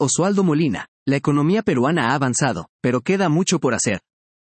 Oswaldo Molina, la economía peruana ha avanzado, pero queda mucho por hacer.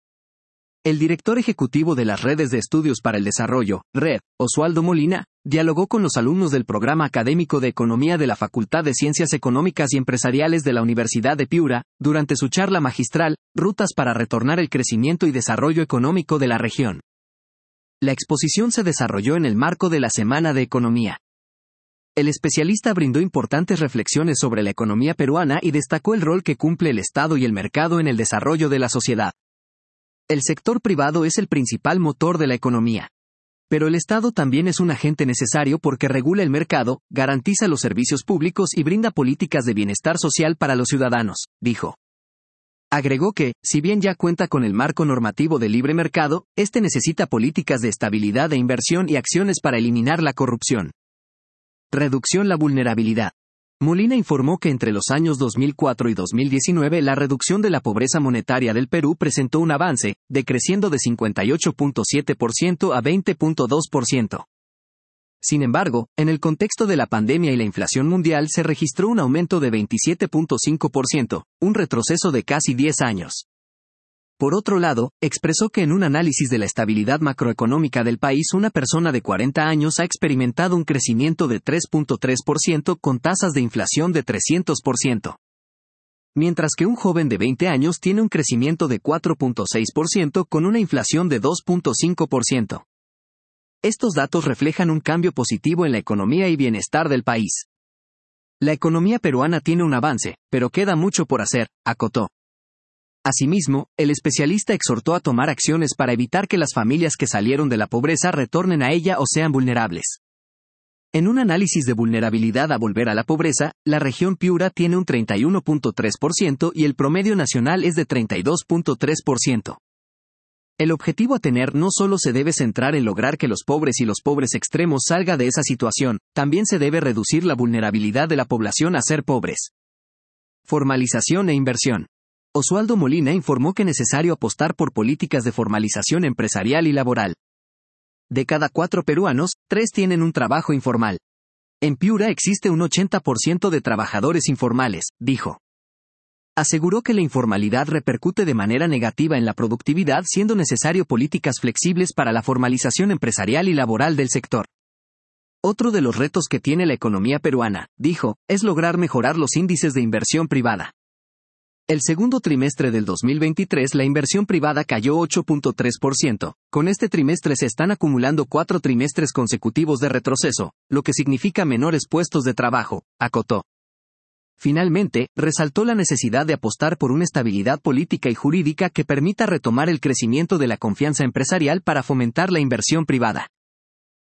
El director ejecutivo de las Redes de Estudios para el Desarrollo, RED, Oswaldo Molina, dialogó con los alumnos del programa académico de Economía de la Facultad de Ciencias Económicas y Empresariales de la Universidad de Piura, durante su charla magistral, Rutas para retornar el crecimiento y desarrollo económico de la región. La exposición se desarrolló en el marco de la Semana de Economía. El especialista brindó importantes reflexiones sobre la economía peruana y destacó el rol que cumple el Estado y el mercado en el desarrollo de la sociedad. El sector privado es el principal motor de la economía. Pero el Estado también es un agente necesario porque regula el mercado, garantiza los servicios públicos y brinda políticas de bienestar social para los ciudadanos, dijo. Agregó que, si bien ya cuenta con el marco normativo de libre mercado, este necesita políticas de estabilidad e inversión y acciones para eliminar la corrupción. Reducción la vulnerabilidad. Molina informó que entre los años 2004 y 2019 la reducción de la pobreza monetaria del Perú presentó un avance, decreciendo de 58.7% a 20.2%. Sin embargo, en el contexto de la pandemia y la inflación mundial se registró un aumento de 27.5%, un retroceso de casi 10 años. Por otro lado, expresó que en un análisis de la estabilidad macroeconómica del país una persona de 40 años ha experimentado un crecimiento de 3.3% con tasas de inflación de 300%. Mientras que un joven de 20 años tiene un crecimiento de 4.6% con una inflación de 2.5%. Estos datos reflejan un cambio positivo en la economía y bienestar del país. La economía peruana tiene un avance, pero queda mucho por hacer, acotó. Asimismo, el especialista exhortó a tomar acciones para evitar que las familias que salieron de la pobreza retornen a ella o sean vulnerables. En un análisis de vulnerabilidad a volver a la pobreza, la región Piura tiene un 31.3% y el promedio nacional es de 32.3%. El objetivo a tener no solo se debe centrar en lograr que los pobres y los pobres extremos salgan de esa situación, también se debe reducir la vulnerabilidad de la población a ser pobres. Formalización e inversión. Oswaldo Molina informó que es necesario apostar por políticas de formalización empresarial y laboral. De cada 4 peruanos, 3 tienen un trabajo informal. En Piura existe un 80% de trabajadores informales, dijo. Aseguró que la informalidad repercute de manera negativa en la productividad, siendo necesario políticas flexibles para la formalización empresarial y laboral del sector. Otro de los retos que tiene la economía peruana, dijo, es lograr mejorar los índices de inversión privada. El segundo trimestre del 2023 la inversión privada cayó 8.3%, con este trimestre se están acumulando 4 trimestres consecutivos de retroceso, lo que significa menores puestos de trabajo, acotó. Finalmente, resaltó la necesidad de apostar por una estabilidad política y jurídica que permita retomar el crecimiento de la confianza empresarial para fomentar la inversión privada.